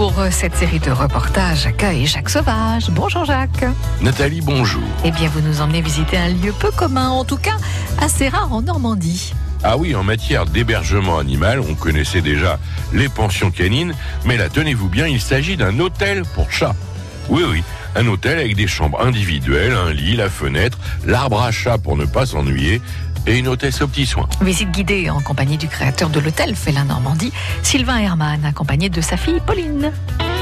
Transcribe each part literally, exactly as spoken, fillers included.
pour cette série de reportages accueille Jacques Sauvage. Bonjour Jacques. Nathalie, bonjour. Eh bien, vous nous emmenez visiter un lieu peu commun, en tout cas assez rare en Normandie. Ah oui, en matière d'hébergement animal, on connaissait déjà les pensions canines, mais là, tenez-vous bien, il s'agit d'un hôtel pour chats. Oui, oui, un hôtel avec des chambres individuelles, un lit, la fenêtre, l'arbre à chat pour ne pas s'ennuyer, et une hôtesse aux petits soins. Visite guidée en compagnie du créateur de l'hôtel Félin Normandie, Sylvain Hermann, accompagné de sa fille Pauline.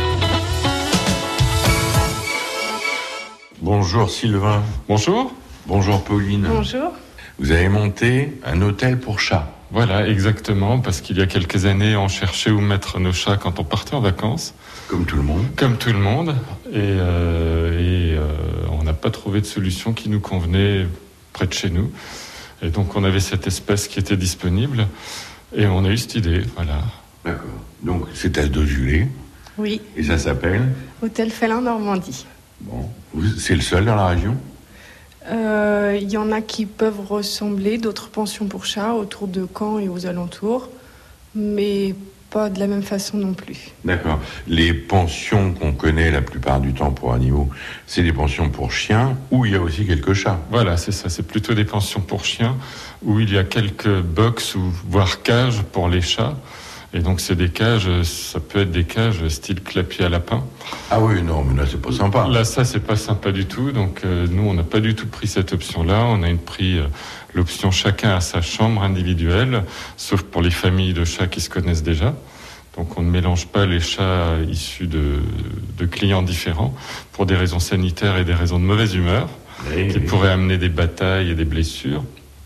Bonjour Sylvain. Bonjour. Bonjour Pauline. Bonjour. Vous avez monté un hôtel pour chats. Voilà, exactement, parce qu'il y a quelques années, on cherchait où mettre nos chats quand on partait en vacances. Comme tout le monde. Comme tout le monde. Et, euh, et euh, on n'a pas trouvé de solution qui nous convenait près de chez nous. Et donc, on avait cette espèce qui était disponible. Et on a eu cette idée, voilà. D'accord. Donc, c'est à Dozulé. Oui. Et ça s'appelle Hôtel Félin Normandie. Bon. C'est le seul dans la région ? Il euh, y en a qui peuvent ressembler, d'autres pensions pour chats autour de Caen et aux alentours, mais pas de la même façon non plus. D'accord. Les pensions qu'on connaît la plupart du temps pour animaux, c'est des pensions pour chiens où il y a aussi quelques chats. Voilà, c'est ça. C'est plutôt des pensions pour chiens où il y a quelques box ou voire cages pour les chats. Et donc, c'est des cages, ça peut être des cages style clapier à lapin. Ah oui, non, mais là, c'est pas sympa. Là, ça, c'est pas sympa du tout. Donc, euh, nous, on n'a pas du tout pris cette option-là. On a une pris euh, l'option chacun à sa chambre individuelle, sauf pour les familles de chats qui se connaissent déjà. Donc, on ne mélange pas les chats issus de, de clients différents pour des raisons sanitaires et des raisons de mauvaise humeur, oui, qui oui. pourraient amener des batailles et des blessures.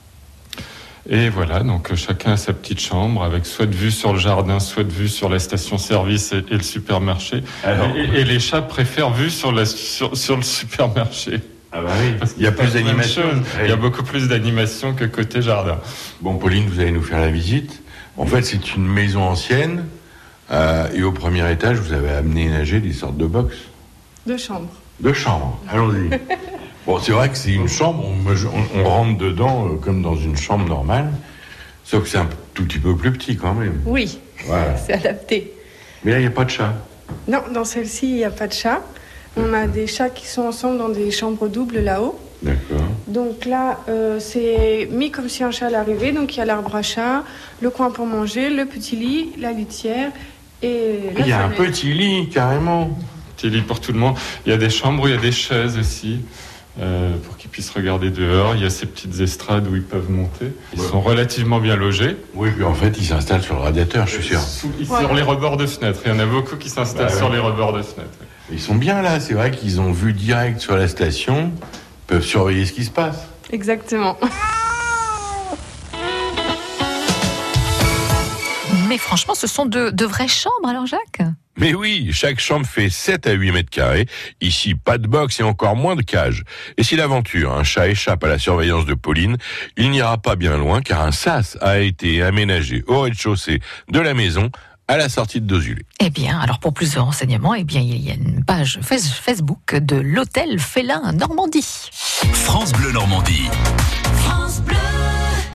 Et voilà, donc chacun a sa petite chambre avec soit de vue sur le jardin, soit de vue sur la station-service et, et le supermarché. Alors, et, et les chats préfèrent vue sur, la, sur, sur le supermarché. Ah bah oui, parce qu'il y a plus d'animation. Il y a beaucoup plus d'animation que côté jardin. Bon, Pauline, vous allez nous faire la visite. En fait, c'est une maison ancienne euh, et au premier étage, vous avez aménagé des sortes de box. De chambres. De chambres, allons-y. Bon, c'est vrai que c'est une chambre, on, on, on rentre dedans euh, comme dans une chambre normale, sauf que c'est un tout petit peu plus petit quand même. Oui, voilà. C'est adapté. Mais là, il n'y a pas de chat. Non, dans celle-ci, il n'y a pas de chat. On a des chats qui sont ensemble dans des chambres doubles là-haut. D'accord. Donc là, euh, c'est mis comme si un chat allait arriver. Donc il y a l'arbre à chat, le coin pour manger, le petit lit, la litière et la Il y a fenêtre. un petit lit, carrément. Petit lit pour tout le monde. Il y a des chambres où il y a des chaises aussi. Euh, pour qu'ils puissent regarder dehors. Il y a ces petites estrades où ils peuvent monter. Ils ouais. sont relativement bien logés. Oui, puis en fait, ils s'installent sur le radiateur, je suis sûr. Sous, voilà. Sur les rebords de fenêtres. Il y en a beaucoup qui s'installent bah, sur ouais. les rebords de fenêtres. Ils sont bien là. C'est vrai qu'ils ont vue direct sur la station. Ils peuvent surveiller ce qui se passe. Exactement. Mais franchement, ce sont de, de vraies chambres, alors Jacques ? Mais oui, chaque chambre fait sept à huit mètres carrés. Ici, pas de box et encore moins de cages. Et si l'aventure, un chat échappe à la surveillance de Pauline, il n'ira pas bien loin car un sas a été aménagé au rez-de-chaussée de la maison à la sortie de Dozulé. Eh bien, alors pour plus de renseignements, eh bien, il y a une page Facebook de l'hôtel Félin Normandie. France Bleu Normandie. France Bleu.